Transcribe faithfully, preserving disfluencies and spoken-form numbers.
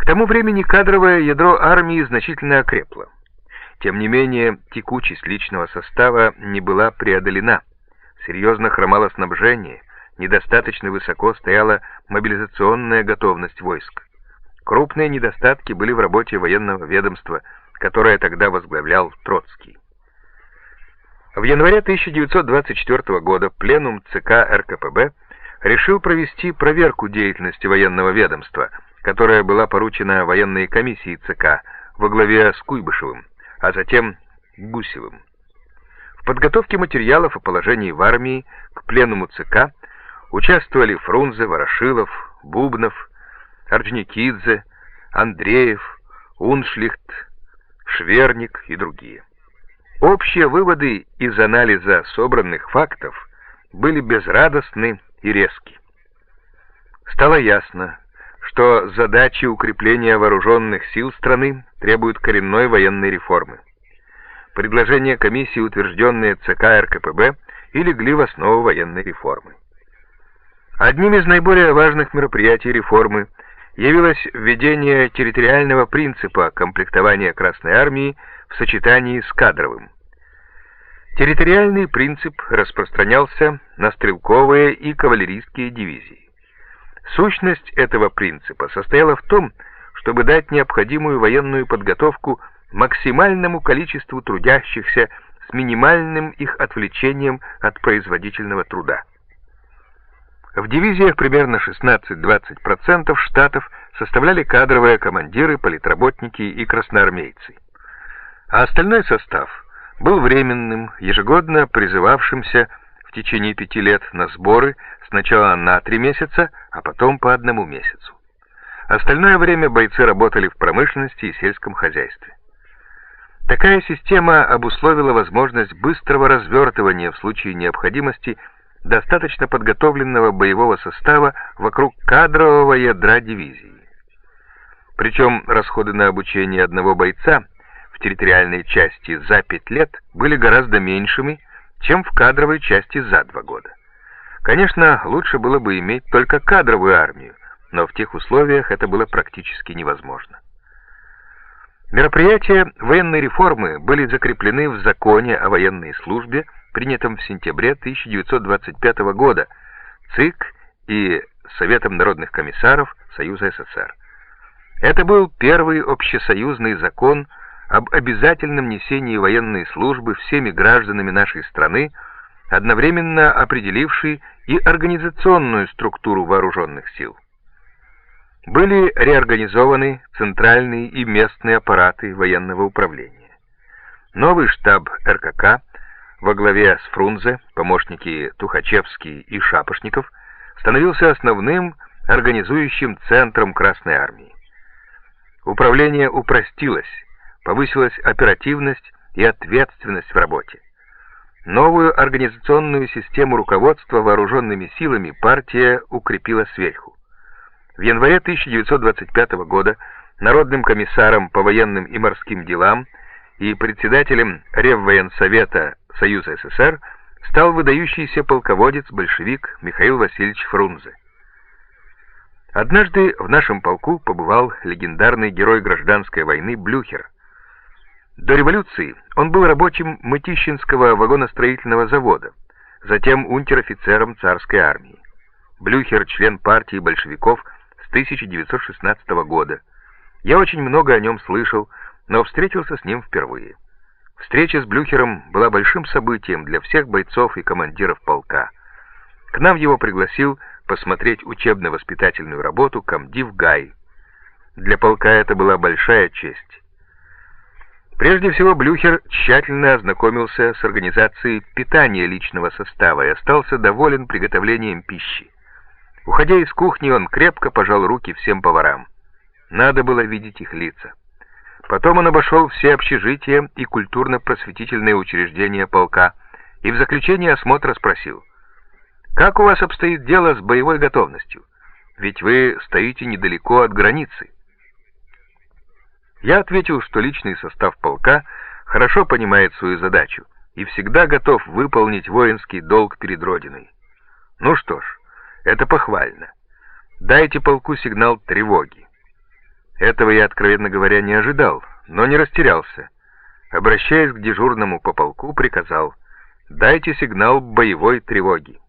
К тому времени кадровое ядро армии значительно окрепло. Тем не менее, текучесть личного состава не была преодолена. Серьезно хромало снабжение, недостаточно высоко стояла мобилизационная готовность войск. Крупные недостатки были в работе военного ведомства, которое тогда возглавлял Троцкий. В январе тысяча девятьсот двадцать четвёртого года пленум ЦК РКПБ решил провести проверку деятельности военного ведомства, которая была поручена военной комиссии ЦК во главе с Куйбышевым, а затем Гусевым. В подготовке материалов о положении в армии к пленуму ЦК участвовали Фрунзе, Ворошилов, Бубнов, Орджоникидзе, Андреев, Уншлихт, Шверник и другие. Общие выводы из анализа собранных фактов были безрадостны и резки. Стало ясно, что задачи укрепления вооруженных сил страны требуют коренной военной реформы. Предложения комиссии, утвержденные ЦК РКПБ, и легли в основу военной реформы. Одним из наиболее важных мероприятий реформы явилось введение территориального принципа комплектования Красной Армии в сочетании с кадровым. Территориальный принцип распространялся на стрелковые и кавалерийские дивизии. Сущность этого принципа состояла в том, чтобы дать необходимую военную подготовку максимальному количеству трудящихся с минимальным их отвлечением от производительного труда. В дивизиях примерно шестнадцать-двадцать процентов штатов составляли кадровые командиры, политработники и красноармейцы. А остальной состав был временным, ежегодно призывавшимся в течение пяти лет на сборы сначала на три месяца, а потом по одному месяцу. Остальное время бойцы работали в промышленности и сельском хозяйстве. Такая система обусловила возможность быстрого развертывания в случае необходимости достаточно подготовленного боевого состава вокруг кадрового ядра дивизии. Причем расходы на обучение одного бойца в территориальной части за пять лет были гораздо меньшими, чем в кадровой части за два года. Конечно, лучше было бы иметь только кадровую армию, но в тех условиях это было практически невозможно. Мероприятия военной реформы были закреплены в законе о военной службе, принятом в сентябре тысяча девятьсот двадцать пятого года ЦИК и Советом народных комиссаров Союза СССР. Это был первый общесоюзный закон об обязательном несении военной службы всеми гражданами нашей страны, одновременно определивший и организационную структуру вооруженных сил. Были реорганизованы центральные и местные аппараты военного управления. Новый штаб РКК во главе с Фрунзе, помощники Тухачевский и Шапошников, становился основным организующим центром Красной Армии. Управление упростилось, повысилась оперативность и ответственность в работе. Новую организационную систему руководства вооруженными силами партия укрепила сверху. В январе тысяча девятьсот двадцать пятого года народным комиссаром по военным и морским делам и председателем Реввоенсовета Союза СССР стал выдающийся полководец-большевик Михаил Васильевич Фрунзе. Однажды в нашем полку побывал легендарный герой гражданской войны Блюхер. До революции он был рабочим Мытищинского вагоностроительного завода, затем унтер-офицером царской армии. Блюхер — член партии большевиков с тысяча девятьсот шестнадцатого года. Я очень много о нем слышал, но встретился с ним впервые. Встреча с Блюхером была большим событием для всех бойцов и командиров полка. К нам его пригласил посмотреть учебно-воспитательную работу комдив Гай. Для полка это была большая честь. Прежде всего, Блюхер тщательно ознакомился с организацией питания личного состава и остался доволен приготовлением пищи. Уходя из кухни, он крепко пожал руки всем поварам. Надо было видеть их лица. Потом он обошел все общежития и культурно-просветительные учреждения полка и в заключение осмотра спросил: «Как у вас обстоит дело с боевой готовностью? Ведь вы стоите недалеко от границы». Я ответил, что личный состав полка хорошо понимает свою задачу и всегда готов выполнить воинский долг перед Родиной. Ну что ж, это похвально. Дайте полку сигнал тревоги. Этого я, откровенно говоря, не ожидал, но не растерялся. Обращаясь к дежурному по полку, приказал: «Дайте сигнал боевой тревоги».